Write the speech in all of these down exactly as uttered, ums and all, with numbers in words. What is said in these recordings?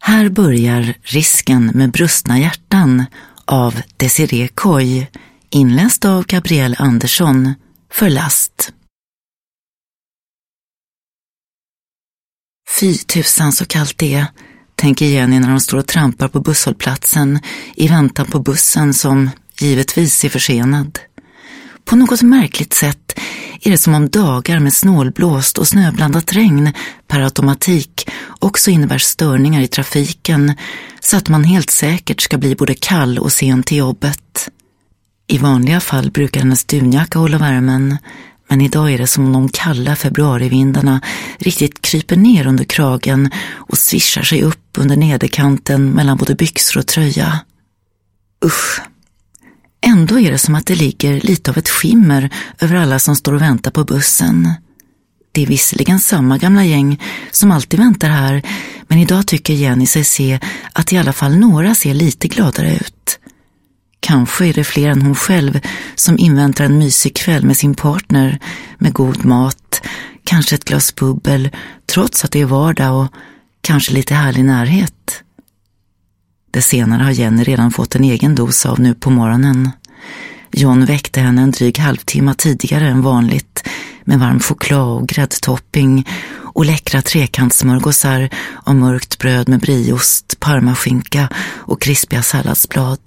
Här börjar Risken med brustna hjärtan av Desiree Coy, inläst av Gabrielle Andersson, för Last. Fy tusan så kallt det är, tänker Jenny när de står och trampar på busshållplatsen i väntan på bussen som givetvis är försenad. På något märkligt sätt är det som om dagar med snålblåst och snöblandat regn per automatik också innebär störningar i trafiken så att man helt säkert ska bli både kall och sen till jobbet. I vanliga fall brukar hennes dunjacka hålla värmen, men idag är det som om de kalla februarivindarna riktigt kryper ner under kragen och svischar sig upp under nederkanten mellan både byxor och tröja. Usch! Ändå är det som att det ligger lite av ett skimmer över alla som står och väntar på bussen. Det är visserligen samma gamla gäng som alltid väntar här, men idag tycker Jenny sig se att i alla fall några ser lite gladare ut. Kanske är det fler än hon själv som inväntar en mysig kväll med sin partner, med god mat, kanske ett glas bubbel, trots att det är vardag och kanske lite härlig närhet. Det senare har Jenny redan fått en egen dos av nu på morgonen. John väckte henne en dryg halvtimme tidigare än vanligt med varm choklad och gräddtopping och läckra trekantsmörgåsar och mörkt bröd med brieost, parmaskinka och krispiga salladsblad.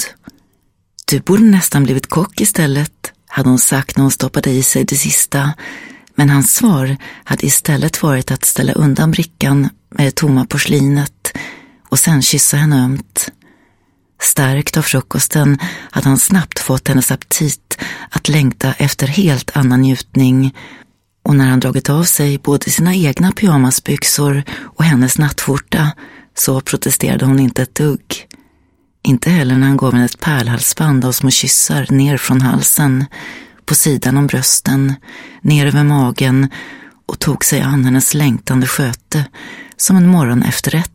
Du borde nästan blivit kock istället, hade hon sagt när hon stoppade i sig det sista. Men hans svar hade istället varit att ställa undan brickan med det tomma porslinet och sen kyssa henne ömt. Stärkt av frukosten hade han snabbt fått hennes aptit att längta efter helt annan njutning, och när han dragit av sig både sina egna pyjamasbyxor och hennes nattskjorta så protesterade hon inte ett dugg. Inte heller när han gav henne ett pärlhalsband av små kyssar ner från halsen, på sidan om brösten, ner över magen och tog sig an hennes längtande sköte som en morgon efterrätt.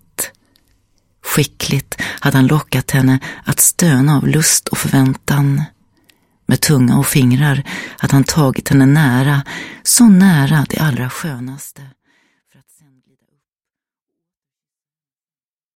Skickligt hade han lockat henne att stöna av lust och förväntan. Med tunga och fingrar hade han tagit henne nära, så nära det allra skönaste.